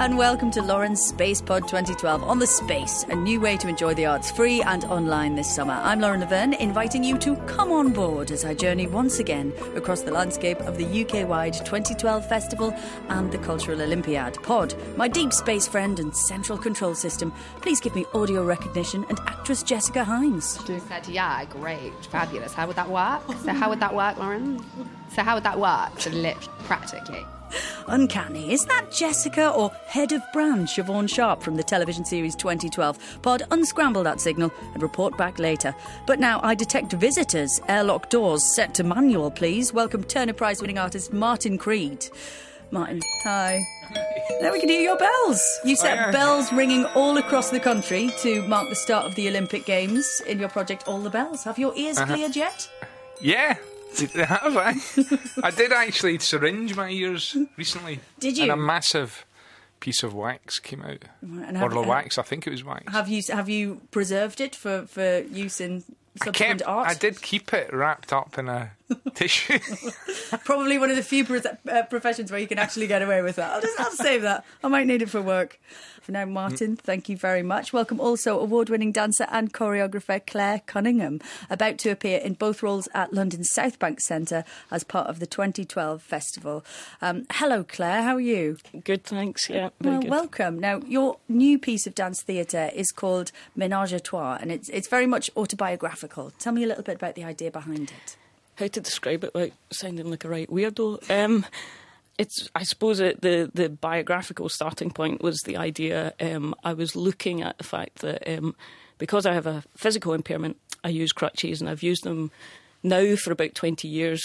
and welcome to Lauren's Space Pod 2012 on The Space, a new way to enjoy the arts free and online this summer. I'm Lauren Laverne, inviting you to come on board as I journey once again across the landscape of the UK-wide 2012 festival and the Cultural Olympiad. Pod, my deep space friend and central control system, please give me audio recognition and actress Jessica Hines. She said, yeah, great, fabulous. How would that work? So how would that work, Lauren? So how would that work? So practically. Uncanny. Is that Jessica or head of brand Siobhan Sharp from the television series 2012? Pod, unscramble that signal and report back later. But now I detect visitors. Airlock doors set to manual, please. Welcome Turner Prize winning artist Martin Creed. Martin, hi. Now we can hear your bells. You set bells ringing all across the country to mark the start of the Olympic Games in your project All the Bells. Have your ears cleared yet? Yeah. Have I? I did actually syringe my ears recently. Did you? And a massive piece of wax came out. Or wax, I think it was wax. Have you preserved it for use in subsequent art? I did keep it wrapped up in a tissue. Probably one of the few professions where you can actually get away with that. I'll save that. I might need it for work. For now, Martin, thank you very much. Welcome also award-winning dancer and choreographer Claire Cunningham, about to appear in both roles at London's South Bank Centre as part of the 2012 festival. Hello, Claire. How are you? Good, thanks. Yeah, very good. Welcome. Now, your new piece of dance theatre is called Ménage à Trois, and it's very much autobiographical. Tell me a little bit about the idea behind it. How to describe it without sounding like a right weirdo? I suppose the biographical starting point was the idea. I was looking at the fact that because I have a physical impairment, I use crutches, and I've used them now for about 20 years.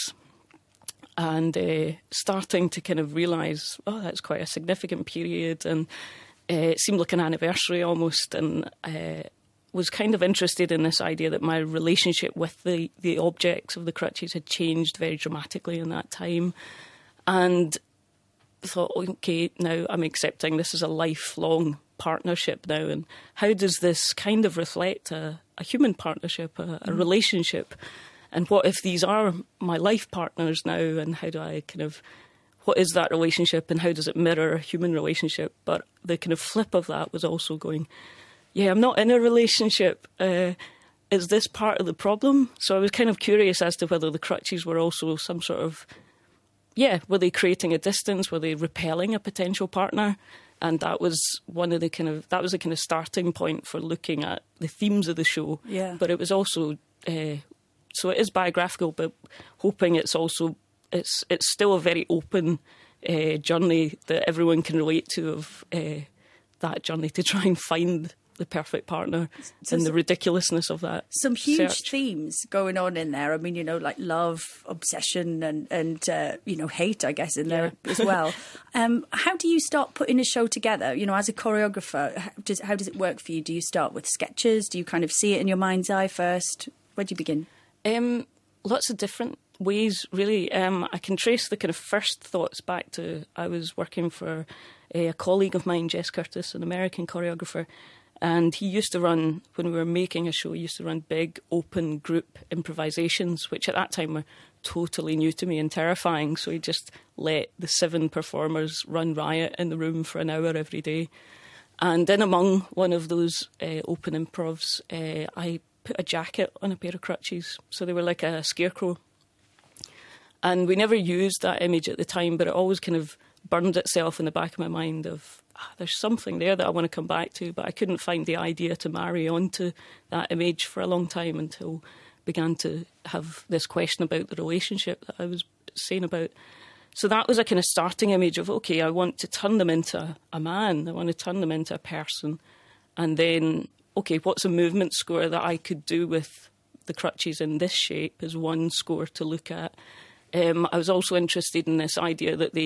And starting to kind of realise, that's quite a significant period, and it seemed like an anniversary almost, and was kind of interested in this idea that my relationship with the objects of the crutches had changed very dramatically in that time. And thought, okay, now I'm accepting this is a lifelong partnership now, and how does this kind of reflect a human partnership, a relationship? And what if these are my life partners now, and how do I what is that relationship, and how does it mirror a human relationship? But the kind of flip of that was also going, I'm not in a relationship. Is this part of the problem? So I was kind of curious as to whether the crutches were also some sort of, were they creating a distance? Were they repelling a potential partner? And that was the kind of starting point for looking at the themes of the show. Yeah. But it was also, so it is biographical, but hoping it's still a very open journey that everyone can relate to, of that journey to try and find the perfect partner, and the ridiculousn's of that. Some huge search. Themes going on in there. I mean, like love, obsession, and hate, I guess, in there as well. How do you start putting a show together? As a choreographer, how does it work for you? Do you start with sketches? Do you kind of see it in your mind's eye first? Where do you begin? Lots of different ways, really. I can trace the kind of first thoughts back to, I was working for a colleague of mine, Jess Curtis, an American choreographer. And he used to run, when we were making a show, he used to run big, open group improvisations, which at that time were totally new to me and terrifying. So he just let the 7 performers run riot in the room for an hour every day. And in among one of those open improvs, I put a jacket on a pair of crutches. So they were like a scarecrow. And we never used that image at the time, but it always kind of burned itself in the back of my mind of, there's something there that I want to come back to, but I couldn't find the idea to marry onto that image for a long time until I began to have this question about the relationship that I was saying about. So that was a kind of starting image of, okay, I want to turn them into a man, I want to turn them into a person, and then, okay, what's a movement score that I could do with the crutches in this shape is one score to look at. I was also interested in this idea that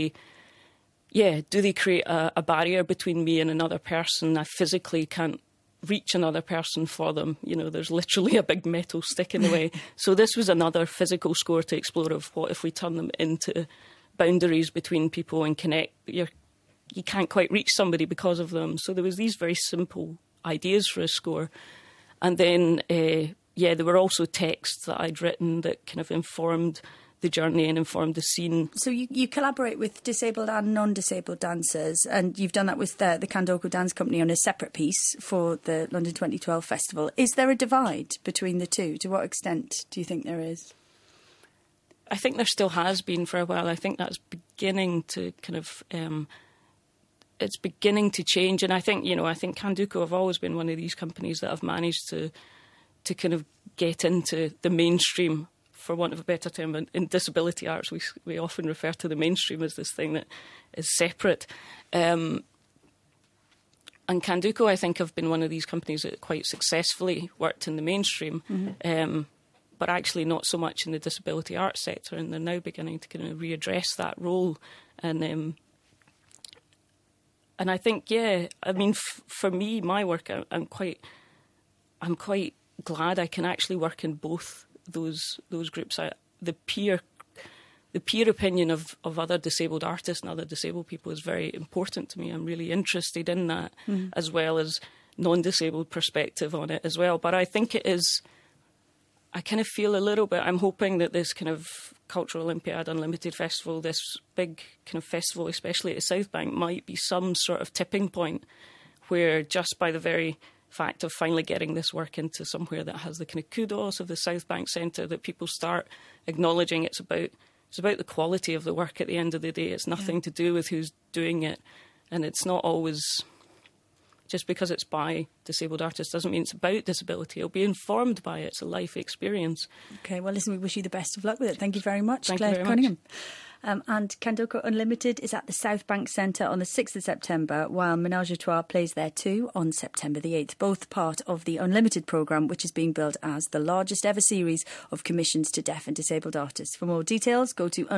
do they create a barrier between me and another person? I physically can't reach another person for them. There's literally a big metal stick in the way. So this was another physical score to explore of what if we turn them into boundaries between people and connect. You can't quite reach somebody because of them. So there was these very simple ideas for a score. And then, there were also texts that I'd written that kind of informed the journey and informed the scene. So you collaborate with disabled and non-disabled dancers, and you've done that with the Kandoko Dance Company on a separate piece for the London 2012 festival. Is there a divide between the two? To what extent do you think there is? I think there still has been for a while. I think that's beginning to kind of... it's beginning to change, and I think Kandoko have always been one of these companies that have managed to kind of get into the mainstream, for want of a better term. In disability arts, we often refer to the mainstream as this thing that is separate. And Kandoko, I think, have been one of these companies that quite successfully worked in the mainstream, but actually not so much in the disability arts sector, and they're now beginning to kind of readdress that role. And I think, for me, my work, I'm quite glad I can actually work in both those groups. The peer opinion of other disabled artists and other disabled people is very important to me. I'm really interested in that, as well as non-disabled perspective on it as well. But I think it is, I kind of feel a little bit, I'm hoping that this kind of Cultural Olympiad Unlimited Festival, this big kind of festival, especially at the South Bank, might be some sort of tipping point where, just by the very fact of finally getting this work into somewhere that has the kind of kudos of the South Bank Centre, that people start acknowledging it's about the quality of the work at the end of the day. It's nothing to do with who's doing it, and it's not always... Just because it's by disabled artists doesn't mean it's about disability. It'll be informed by it. It's a life experience. OK, well, listen, we wish you the best of luck with it. Thank you very much, Claire Cunningham. And Kandoko Unlimited is at the South Bank Centre on the 6th of September, while Ménage à Trois plays there too on September the 8th, both part of the Unlimited programme, which is being billed as the largest ever series of commissions to deaf and disabled artists. For more details, go to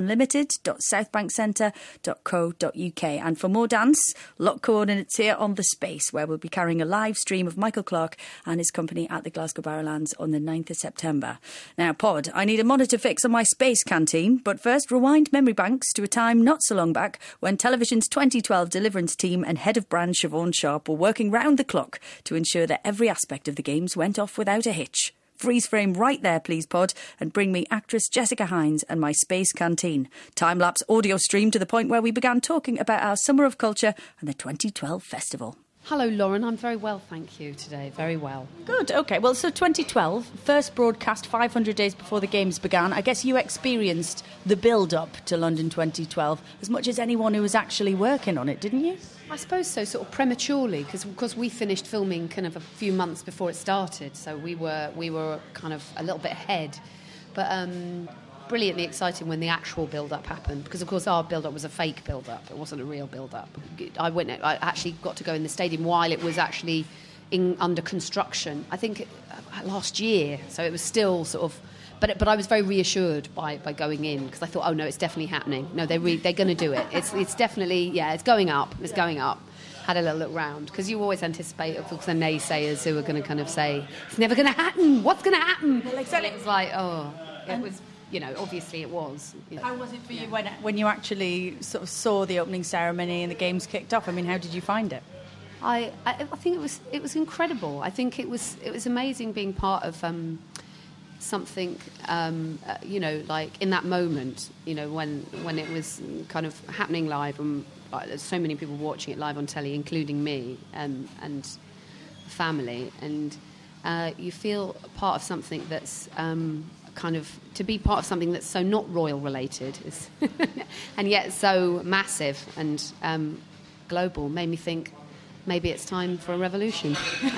unlimited.southbankcentre.co.uk. And for more dance, lock coordinates here on The Space, where we'll be carrying a live stream of Michael Clark and his company at the Glasgow Barrowlands on the 9th of September. Now, Pod, I need a monitor fix on my space canteen, but first, rewind memory banks to a time not so long back when television's 2012 Deliverance team and head of brand Siobhan Sharp were working round the clock to ensure that every aspect of the games went off without a hitch. Freeze frame right there, please, Pod, and bring me actress Jessica Hines and my space canteen. Time-lapse audio stream to the point where we began talking about our Summer of Culture and the 2012 festival. Hello, Lauren. I'm very well, thank you, today. Very well. Good, OK. Well, so 2012, first broadcast 500 days before the Games began. I guess you experienced the build-up to London 2012 as much as anyone who was actually working on it, didn't you? I suppose so, sort of prematurely, because we finished filming kind of a few months before it started, so we were kind of a little bit ahead. But brilliantly exciting when the actual build-up happened, because of course our build-up was a fake build-up. It wasn't a real build-up. I actually got to go in the stadium while it was actually under construction, I think last year, so it was still sort of, but I was very reassured by going in, because I thought, oh no, it's definitely happening. No, they're going to do it. It's definitely, it's going up. It's going up. Had a little look round, because you always anticipate, of course, the naysayers who are going to kind of say, it's never going to happen. What's going to happen? Well, exactly. And it was like, it was. Obviously it was. How was it for you when you actually sort of saw the opening ceremony and the games kicked off? I mean, how did you find it? I think it was incredible. I think it was amazing being part of something, like in that moment, when it was kind of happening live, and there's so many people watching it live on telly, including me and family, and you feel part of something that's kind of, to be part of something that's so not royal related is and yet so massive and global, made me think maybe it's time for a revolution.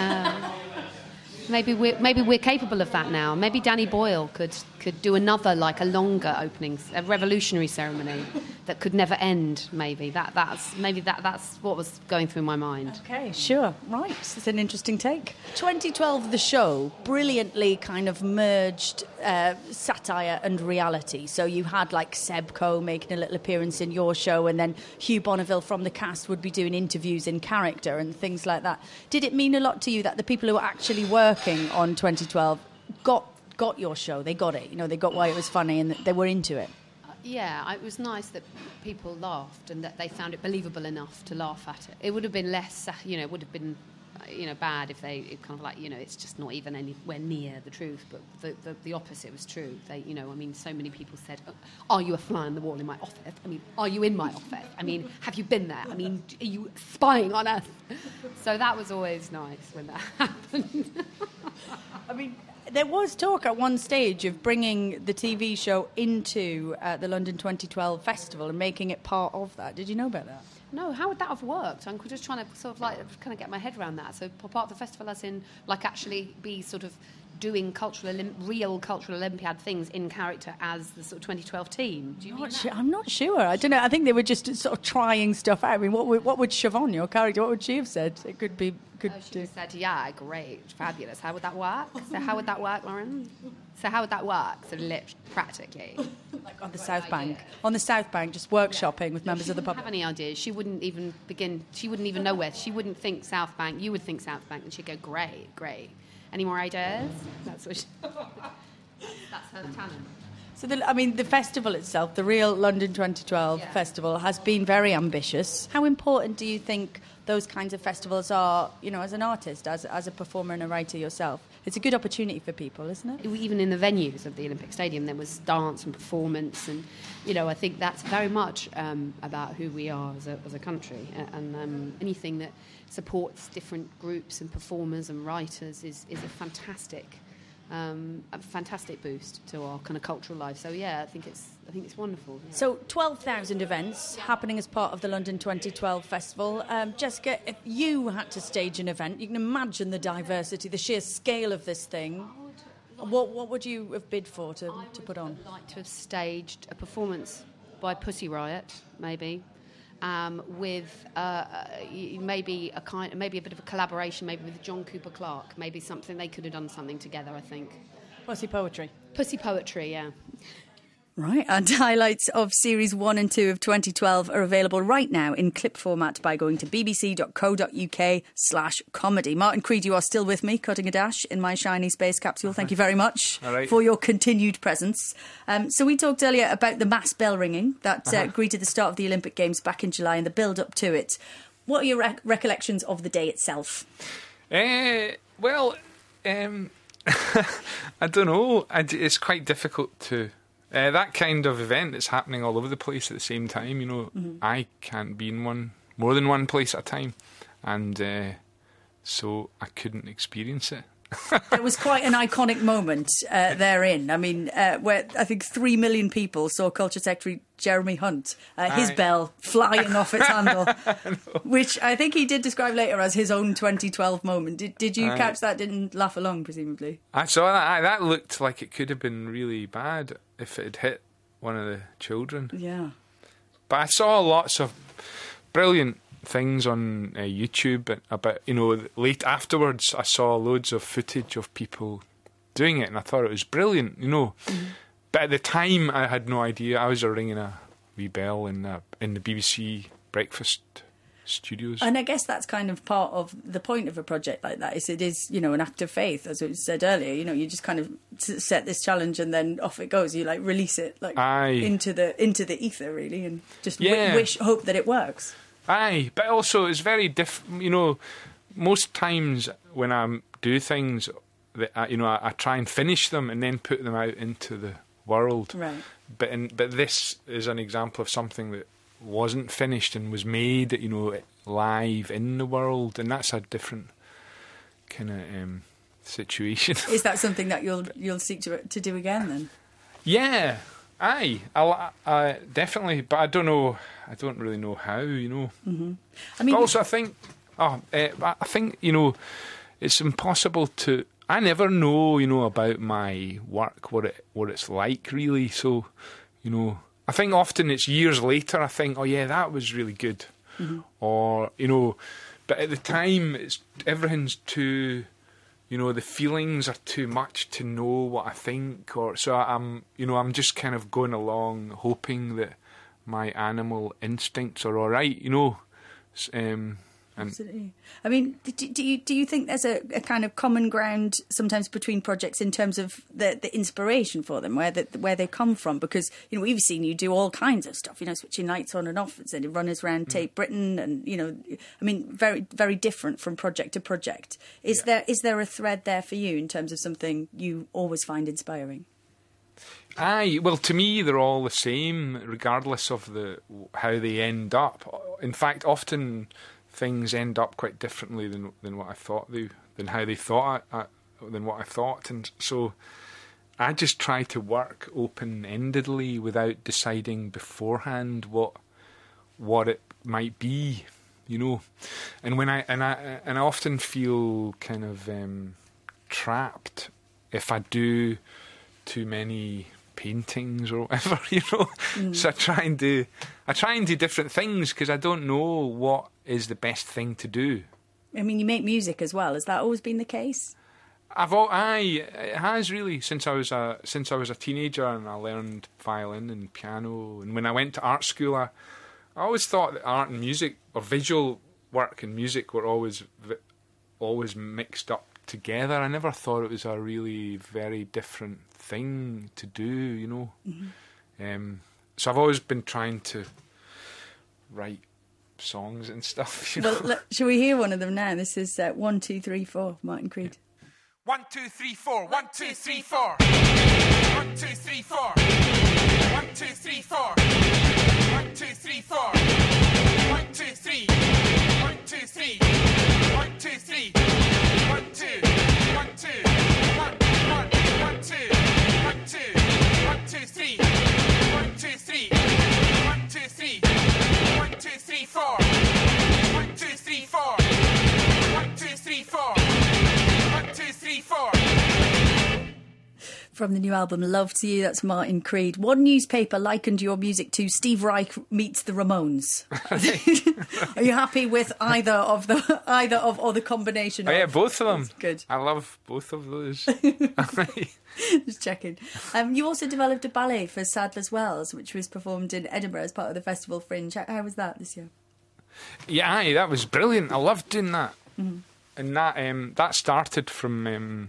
Maybe we're capable of that now. Maybe Danny Boyle could do another, like a longer opening, a revolutionary ceremony that could never end. Maybe that's what was going through my mind. Okay, sure, right. It's an interesting take. 2012, the show brilliantly kind of merged satire and reality. So you had like Seb Coe making a little appearance in your show, and then Hugh Bonneville from the cast would be doing interviews in character and things like that. Did it mean a lot to you that the people who were actually working on 2012 got your show? They got it, they got why it was funny and they were into it. Yeah, it was nice that people laughed and that they found it believable enough to laugh at it. It would have been less, it would have been bad if they kind of like, it's just not even anywhere near the truth. But the opposite was true. They, so many people said, "Are you a fly on the wall in my office? Are you in my office? Have you been there? Are you spying on us?" So that was always nice when that happened. There was talk at one stage of bringing the TV show into the London 2012 festival and making it part of that. Did you know about that? No, how would that have worked? I'm just trying to sort of like kind of get my head around that. So part of the festival, as in like actually be sort of doing real cultural Olympiad things in character as the sort of 2012 team. Do you mean that? I'm not sure. I don't know. I think they were just sort of trying stuff out. What would Siobhan, your character, what would she have said? It could be. She would have said, "Yeah, great, fabulous. How would that work? So how would that work, Lauren? So how would that work? So practically." Like on the South Bank. On the South Bank, just workshopping with members of the public. Have any ideas? She wouldn't even begin. She wouldn't even know where. She wouldn't think South Bank. You would think South Bank, and she'd go, "Great. Any more ideas?" That's what. That's her talent. So the festival itself, the real London 2012 festival, has been very ambitious. How important do you think those kinds of festivals are, as an artist, as a performer and a writer yourself? It's a good opportunity for people, isn't it? Even in the venues of the Olympic Stadium, there was dance and performance, and I think that's very much about who we are as a country. And anything that supports different groups and performers and writers is a fantastic boost to our kind of cultural life. So I think it's wonderful. Yeah. So 12,000 events happening as part of the London 2012 festival. Jessica, if you had to stage an event, you can imagine the diversity, the sheer scale of this thing. What would you have bid for to put on? I would like to have staged a performance by Pussy Riot, maybe. With maybe a bit of a collaboration, maybe with John Cooper Clarke, maybe something they could have done something together. I think. Pussy poetry, yeah. Right, and highlights of Series 1 and 2 of 2012 are available right now in clip format by going to bbc.co.uk/comedy. Martin Creed, you are still with me, cutting a dash in my shiny space capsule. Thank you very much for your continued presence. So we talked earlier about the mass bell ringing that greeted the start of the Olympic Games back in July and the build-up to it. What are your recollections of the day itself? I don't know. It's quite difficult to... that kind of event that's happening all over the place at the same time, I can't be in more than one place at a time. And so I couldn't experience it. It was quite an iconic moment therein. Where I think 3 million people saw Culture Secretary Jeremy Hunt, his bell flying off its handle, which I think he did describe later as his own 2012 moment. Did you catch that? Didn't laugh along, presumably? I saw that. That looked like it could have been really bad if it had hit one of the children. Yeah. But I saw lots of brilliant things on YouTube about, late afterwards I saw loads of footage of people doing it and I thought it was brilliant, But at the time I had no idea. I was ringing a wee bell in the BBC breakfast studios. And I guess that's kind of part of the point of a project like that, is it is, an act of faith, as we said earlier. You just kind of set this challenge and then off it goes. You release it into the ether, really, and just hope that it works. Aye, but also it's very different. Most times when I do things, that I try and finish them and then put them out into the world. Right. But this is an example of something that wasn't finished and was made, live in the world, and that's a different kind of situation. Is that something that you'll seek to do again then? Yeah. Aye, I definitely, but I don't know. I don't really know how. Mm-hmm. But also, I think it's impossible to. I never know, about my work, what it's like really. So, I think often it's years later. I think, oh yeah, that was really good, or but at the time, everything's too. The feelings are too much to know what I think, so I'm just kind of going along hoping that my animal instincts are all right, Absolutely. I mean, do you think there's a kind of common ground sometimes between projects in terms of the inspiration for them, where they come from? Because, you know, we've seen you do all kinds of stuff, you know, switching lights on and off, and sending runners around Tape Britain, and, you know, I mean, very, very different from project to project. Is there a thread there for you in terms of something you always find inspiring? Well, to me, they're all the same, regardless of how they end up. In fact, often things end up quite differently than what I thought than how they thought than what I thought, and so I just try to work open-endedly without deciding beforehand what it might be, you know. And when I often feel kind of trapped if I do too many paintings or whatever, you know. So I try and do different things because I don't know what is the best thing to do. I mean, you make music as well. Has that always been the case? It has really, since I was a teenager, and I learned violin and piano. And when I went to art school, I always thought that art and music, or visual work and music, were always mixed up together. I never thought it was a really very different thing to do, you know. So I've always been trying to write songs and stuff, you know. Well, shall we hear one of them now? This is 1, 2, 3, 4, Martin Creed. 1, 2, 3, 4. 1, 2, 3, 4. 1, 2, 3, 4. 1, 2, 3, 4. 1, 2, 3, 4. 1, 2, 3. 1, 2, 3. 1, 2, 3. 1, 2. 1, 2. 1, 1, 1, 2. 1, 2. 1, 2, 3. 1, 2, 3. 1, 2, 3. 1, 2, 3, 4. 1, 2, 3, 4. 1, 2, 3, 4. 1, 2, 3, 4. From the new album Love to You, that's Martin Creed. One newspaper likened your music to Steve Reich meets the Ramones. Are you happy with either of or the combination? Oh, yeah, both of them. That's good. I love both of those. Just checking. You also developed a ballet for Sadler's Wells, which was performed in Edinburgh as part of the Festival Fringe. How was that this year? Yeah, that was brilliant. I loved doing that. Mm-hmm. And that started from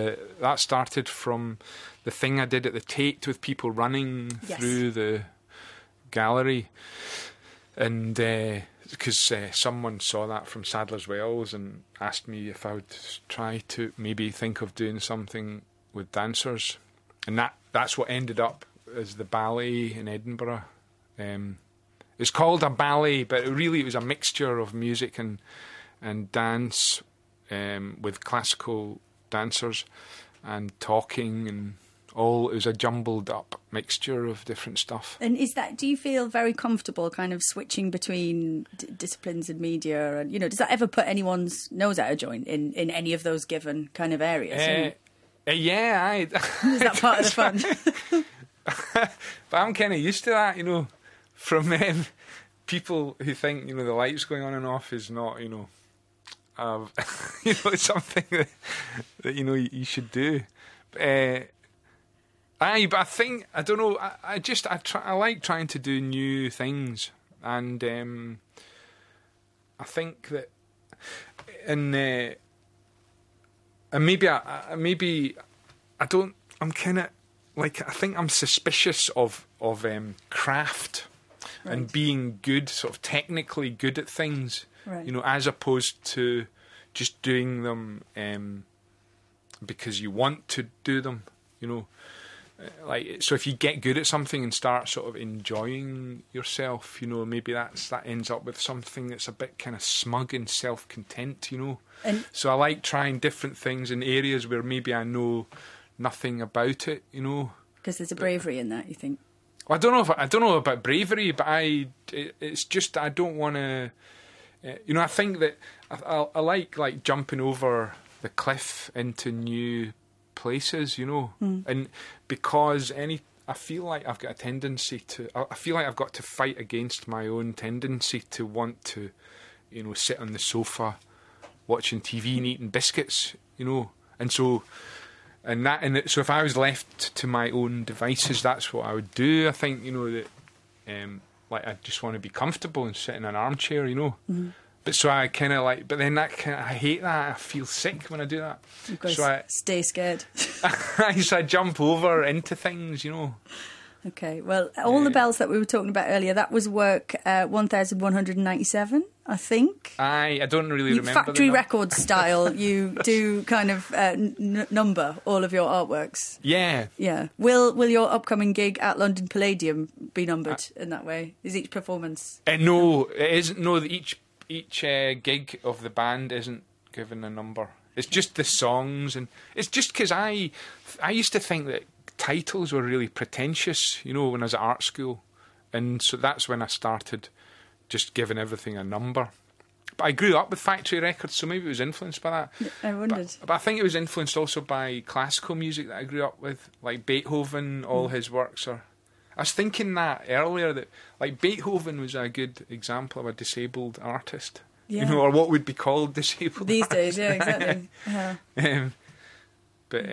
the thing I did at the Tate with people running through the gallery, and because someone saw that from Sadler's Wells and asked me if I would try to maybe think of doing something with dancers, and that's what ended up as the ballet in Edinburgh. It's called a ballet, but it was a mixture of music and dance, with classical dancers and talking and all. It was a jumbled up mixture of different stuff. And do you feel very comfortable kind of switching between disciplines in media, and, you know, does that ever put anyone's nose out of joint in any of those given kind of areas? Yeah, is that part of the fun? But I'm kind of used to that, you know, from people who think, you know, the lights going on and off is not, you know, you know, it's something that you know you should do. But I think, I don't know, I like trying to do new things, and I think that, and maybe I don't. I'm kind of like, I think I'm suspicious of craft, right, and being good, sort of technically good at things. Right. You know, as opposed to just doing them because you want to do them, you know. Like, so if you get good at something and start sort of enjoying yourself, you know, maybe that ends up with something that's a bit kind of smug and self-content, you know. And so I like trying different things in areas where maybe I know nothing about it, you know. Because there's a bravery in that, you think? Well, I don't know about bravery, but it's just I don't want to. You know, I think that I like jumping over the cliff into new places, you know, and because I feel like I've got a tendency to. I feel like I've got to fight against my own tendency to want to, you know, sit on the sofa, watching TV and eating biscuits, you know, and so. So if I was left to my own devices, that's what I would do. I think, you know, that like I just want to be comfortable and sit in an armchair, you know. Mm-hmm. But so I kind of like, but then I hate that. I feel sick when I do that. You've got So to stay scared. so I jump over into things, you know. Okay, well, All the Bells that we were talking about earlier, that was work 1197, I think. I don't really remember. Factory the record style, you do kind of number all of your artworks. Yeah. Yeah. Will your upcoming gig at London Palladium be numbered in that way? Is each performance? No, it isn't. No, each gig of the band isn't given a number. It's just the songs, and it's just because I used to think that titles were really pretentious, you know, when I was at art school, and so that's when I started just giving everything a number. But I grew up with Factory Records, so maybe it was influenced by that. I wondered. But I think it was influenced also by classical music that I grew up with, like Beethoven. All his works are. I was thinking that earlier, that like Beethoven was a good example of a disabled artist, Yeah. you know, or what would be called disabled These artist. days, yeah, exactly. Uh-huh. But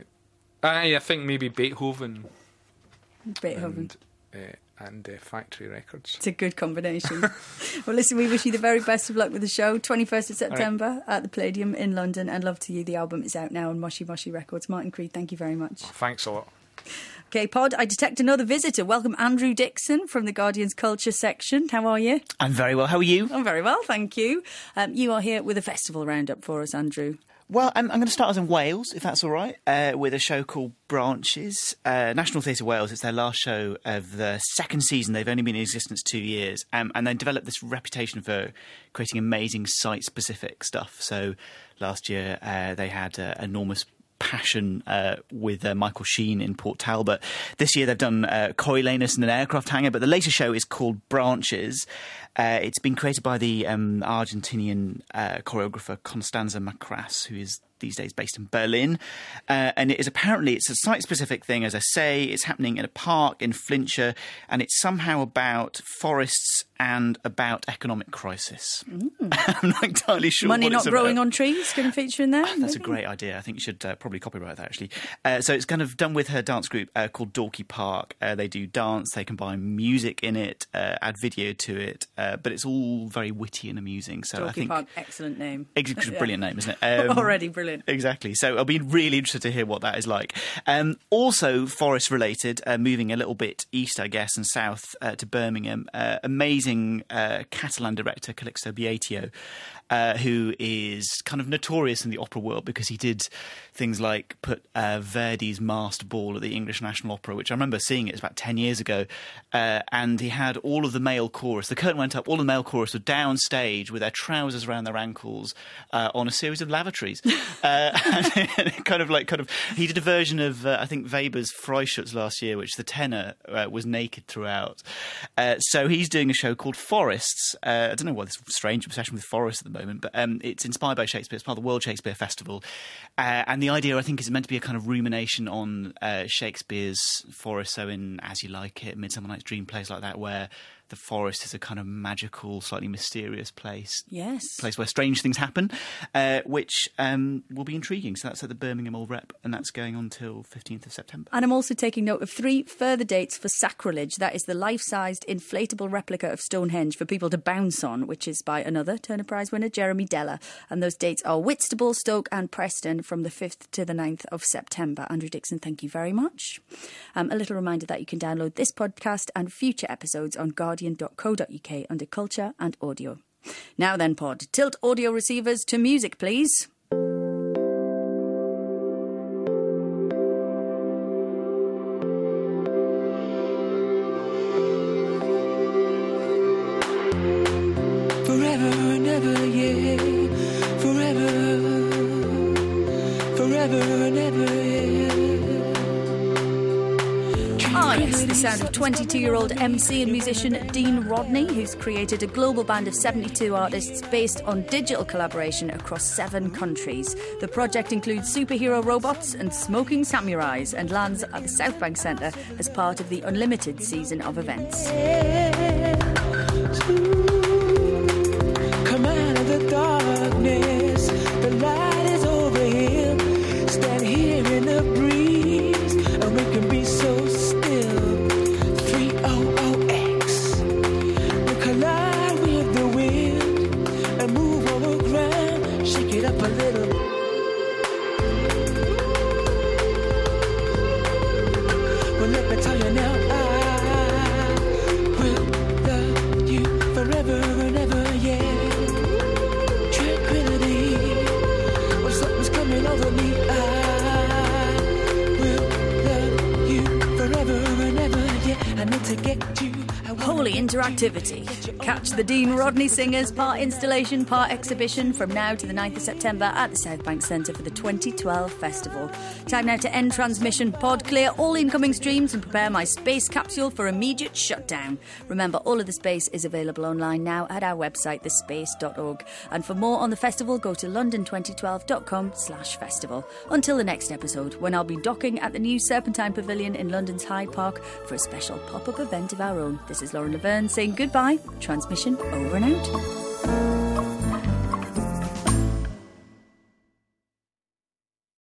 I think maybe Beethoven Beethoven. and Factory Records. It's a good combination. Well, listen, we wish you the very best of luck with the show. 21st of September at the Palladium in London, and Love to You. The album is out now on Moshi Moshi Records. Martin Creed, thank you very much. Thanks a lot. Okay, Pod, I detect another visitor. Welcome Andrew Dixon from the Guardian's Culture section. How are you? I'm very well. How are you? I'm very well, thank you. You are here with a festival roundup for us, Andrew. Well, I'm going to start us in Wales, if that's all right, with a show called Branches. National Theatre Wales, it's their last show of the second season. They've only been in existence 2 years. And they developed this reputation for creating amazing site-specific stuff. So last year they had enormous Passion with Michael Sheen in Port Talbot. This year they've done Coriolanus and an aircraft hangar, but the latest show is called Branches. It's been created by the Argentinian choreographer Constanza Macras, who is these days based in Berlin. And it's a site-specific thing, as I say. It's happening in a park in Flintshire, and it's somehow about forests and about economic crisis. I'm not entirely sure Money what Not it's Growing about. on Trees going to feature in there? That's a great idea. I think you should probably copyright that, actually. So it's kind of done with her dance group called Dorky Park. They do dance, they combine music in it, add video to it, but it's all very witty and amusing. So I Dorky think Park, excellent name. It's a brilliant name, isn't it? Already brilliant. Exactly. So I'll be really interested to hear what that is like. Also, forest related, moving a little bit east, I guess, and south to Birmingham. Amazing Catalan director Calixto Beatio, who is kind of notorious in the opera world because he did things like put Verdi's Masked Ball at the English National Opera, which I remember seeing it was about 10 years ago, and he had all of the male chorus. The curtain went up, all the male chorus were downstage with their trousers around their ankles on a series of lavatories. And he did a version of I think Weber's Freischutz last year, which the tenor was naked throughout. So he's doing a show called Forests. I don't know why this strange obsession with forests at the moment, but it's inspired by Shakespeare. It's part of the World Shakespeare Festival, and the idea, I think, is meant to be a kind of rumination on Shakespeare's forest. So in As You Like It, Midsummer Night's Dream, plays like that, where the forest is a kind of magical, slightly mysterious place. Yes. Place where strange things happen, which will be intriguing. So that's at the Birmingham Old Rep, and that's going on till 15th of September. And I'm also taking note of 3 further dates for Sacrilege. That is the life-sized inflatable replica of Stonehenge for people to bounce on, which is by another Turner Prize winner, Jeremy Della. And those dates are Whitstable, Stoke and Preston from the 5th to the 9th of September. Andrew Dixon, thank you very much. A little reminder that you can download this podcast and future episodes on guardian.co.uk under Culture and Audio. Now then, Pod, tilt audio receivers to music, please. Forever and ever, yeah. Forever, forever and ever, yeah. Ah, yes, the sound of 22-year-old MC and musician Dean Rodney, who's created a global band of 72 artists based on digital collaboration across 7 countries. The project includes superhero robots and smoking samurais and lands at the South Bank Centre as part of the Unlimited season of events. Come out of the darkness, the light is over here. Stand here in the breeze, and we can be so still. 300X, we collide with the wind, and And let me tell you now, I will love you forever and ever, yeah. Tranquility, when something's coming over me, I will love you forever and ever, yeah. I need to get you. Holy interactivity. Catch the Dean Rodney Singers part installation, part exhibition from now to the 9th of September at the South Bank Centre for the 2012 festival. Time now to end transmission, pod clear all incoming streams and prepare my space capsule for immediate shutdown. Remember, all of the space is available online now at our website, thespace.org. And for more on the festival, go to london2012.com/festival. Until the next episode, when I'll be docking at the new Serpentine Pavilion in London's Hyde Park for a special pop-up event of our own. This is Lauren Laverne saying goodbye. Transmission over and out.